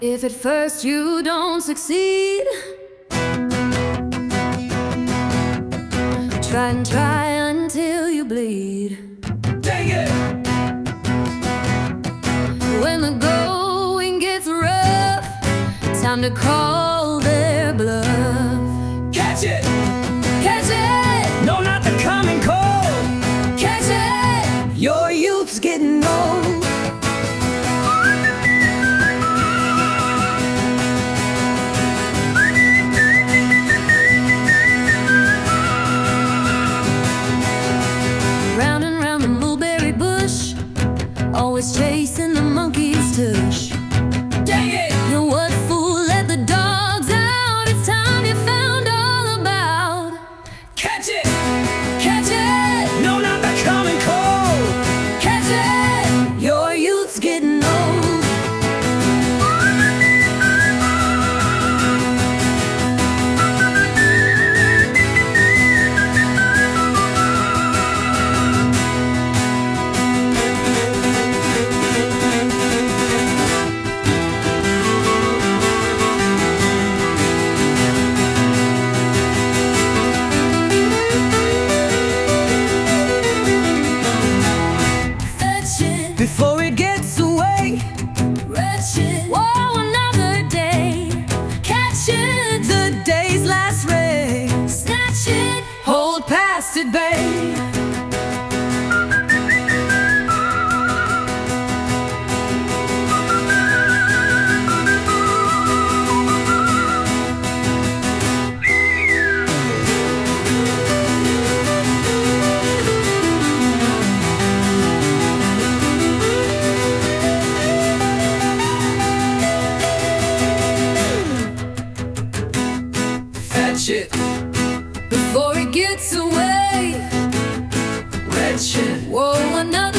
If at first you don't succeed, try and try until you bleed. Dang it! When the going gets rough, time to call their bluff. Catch it! Catch it! No, not the common cold! Catch it! Your youth's getting old. Round and round the mulberry bush, always chasing the monkey's tush. Dang it! You what fool let the dogs out? It's time you found all about. Catch it! Catch it! No, not the common cold! Catch it! Your youth's getting old. Before it gets away, Wretched, whoa, another day. Catch it, the day's last ray. snatch it, Hold past it, babe. Fetch it, before it gets away. wretched. Whoa, another